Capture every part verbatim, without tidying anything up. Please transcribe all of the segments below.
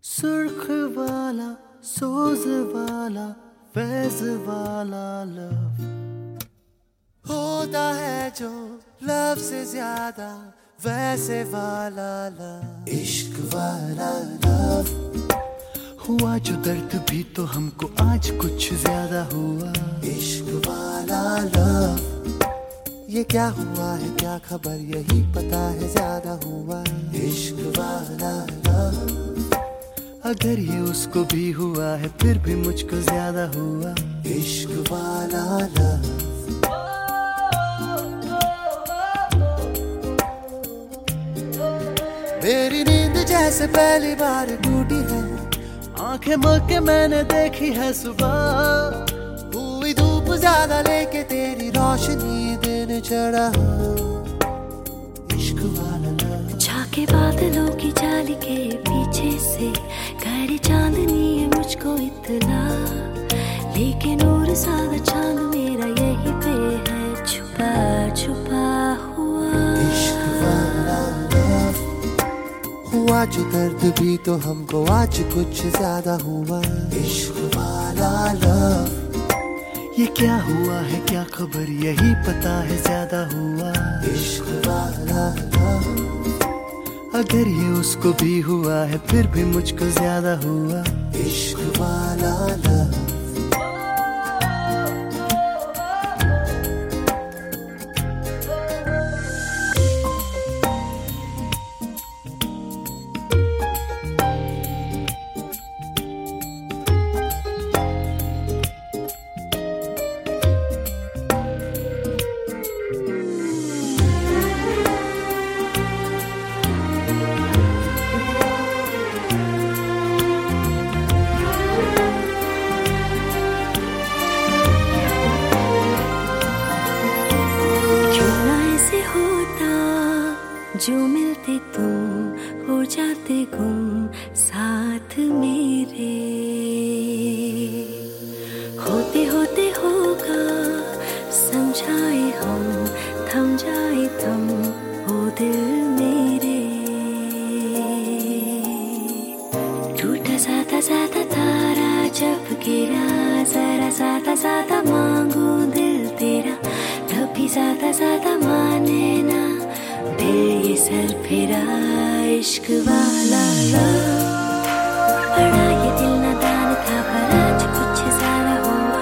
सुर्ख वाला, सोज वाला, फैज वाला लव होता है जो लव से ज्यादा वैसे वाला लव। इश्क वाला लव हुआ जो दर्द भी तो हमको आज कुछ ज्यादा हुआ। इश्क वाला लव ये क्या हुआ है क्या खबर यही पता है ज्यादा हुआ। इश्क वाला लव अगर ये उसको भी हुआ है फिर भी मुझको ज्यादा हुआ। इश्क वाला लव मेरी नींद जैसे पहली बार टूटी है, आंखें मल के मैंने देखी है सुबह। हुई धूप ज्यादा लेके तेरी रोशनी दिन चढ़ा। इश्क वाला लव झाके बादलों की जाली के पीछे से करे चांदनी है मुझको इतना, लेकिन और सादा चांद मेरा यही पे है छुपा छुपा हुआ। इश्क वाला लव हुआ जो दर्द भी तो हमको आज कुछ ज्यादा हुआ। इश्क वाला लव ये क्या हुआ है क्या खबर यही पता है ज्यादा हुआ। इश्क वाला लव अगर ये उसको भी हुआ है फिर भी मुझको ज्यादा हुआ। इश्क वाला लव जो मिलते तुम हो जाते गुम साथ मेरे, होते होते होगा समझाए हम थम जाए थम हो दिल मेरे। टूटा साता साता तारा जब गिरा जरा साता साता मांगू दिल तेरा, तभी साता साता माने ना दिल ये सर फिरा। इश्क वाला लव बड़ा ये दिल नादान था पर आज कुछ ज्यादा हुआ।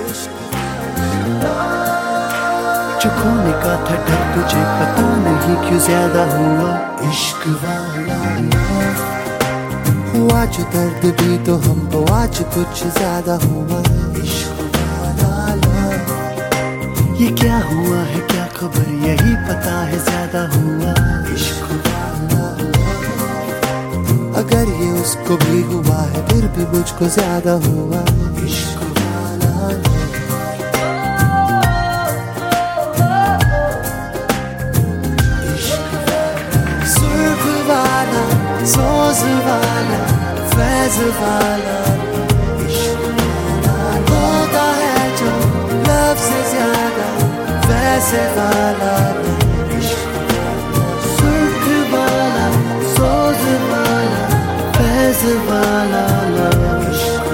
जो खोने का था डर तुझे पता नहीं क्यों ज्यादा हुआ। इश्क वाला लव हुआ जो दर्द भी तो हमको आज कुछ ज्यादा हुआ। इश्क वाला लव ये क्या हुआ है क्या खबर यही पता है ज्यादा हुआ। इश्क वाला लव अगर ये उसको भी हुआ है फिर भी मुझको ज्यादा हुआ। इश्क वाला लव इश्क वाला सुर्ख वाला, सोज वाला, फैज वाला इश्क वाला होता है जो लव से ज्यादा वैसे वाला। इश्क वाला सुर्ख वाला, सोज वाला, फैज वाला लव।